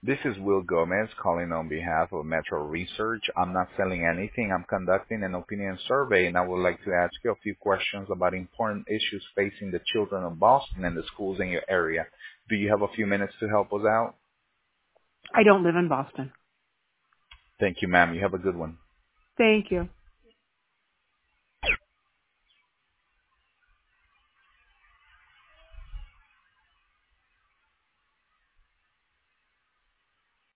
This is Will Gomez calling on behalf of Metro Research. I'm not selling anything. I'm conducting an opinion survey, and I would like to ask you a few questions about important issues facing the children of Boston and the schools in your area. Do you have a few minutes to help us out? I don't live in Boston. Thank you, ma'am. You have a good one. Thank you.